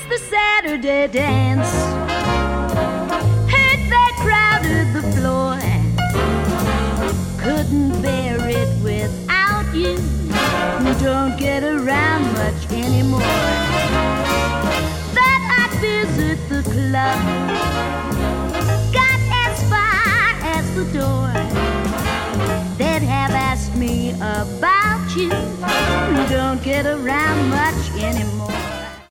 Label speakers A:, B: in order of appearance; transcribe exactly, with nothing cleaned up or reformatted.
A: the Saturday dance. Heard they crowded the floor. Couldn't bear it without you. Don't get around much anymore. That I'd visit the club. Got as far as the door. They'd have asked me about you. Don't get around much anymore.